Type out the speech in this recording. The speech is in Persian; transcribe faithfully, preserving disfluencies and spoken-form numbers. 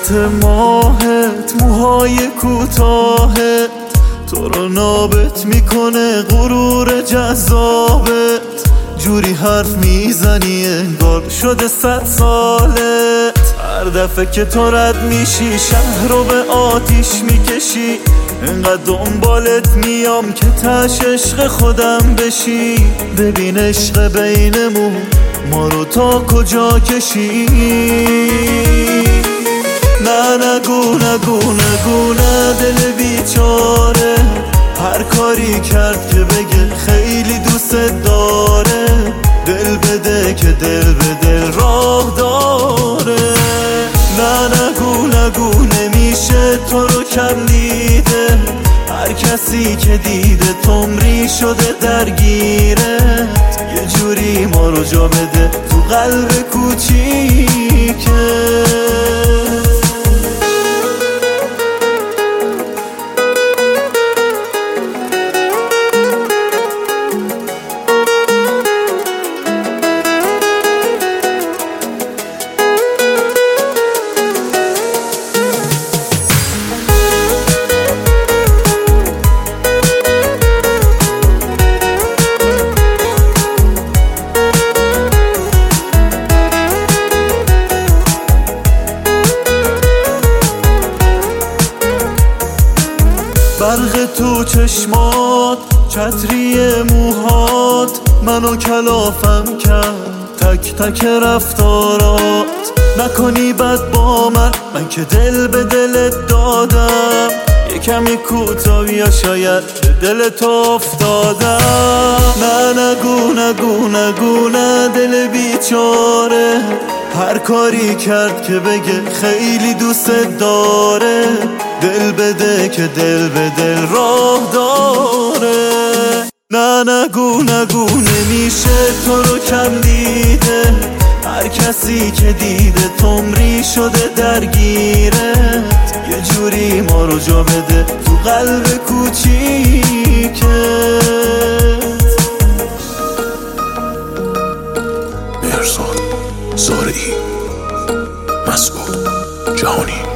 صورت ماهت، موهای کوتاهت تو رو نابت میکنه غرور جذابت. جوری حرف میزنی انگار شده صد سالت. هر دفعه که تو رد میشی شهر رو به آتیش میکشی. انقدر دنبالت میام که تش عشق خودم بشی. ببین عشق بینمون ما رو تا کجا کشی. نه نگو نگو نگو نه دل بیچاره. هر کاری کرد که بگه خیلی دوست داره. دل بده که دل به دل راه داره. نه نگو نگو نمیشه تو رو کم دیده. هر کسی که دیده تمری شده درگیرت. یه جوری ما رو جا بده تو قلب کوچیکت. برق تو چشمات، چتری موهات منو کلافم کرد. تک تک رفتارات نکنی بد با من. من که دل به دلت دادم. یه کمی کوتاه یا شاید به دل تو افتادم. نه نگو نگو نگو نه دل بیچاره. هر کاری کرد که بگه خیلی دوست داره. دل بده که دل به دل راه داره. نه نگو نگو نمیشه تو رو کم دیده. هر کسی که دیده تمری شده درگیرت. یه جوری ما رو جا بده تو قلب کوچیکت. مهرزاد زارعی، مسعود جهانی.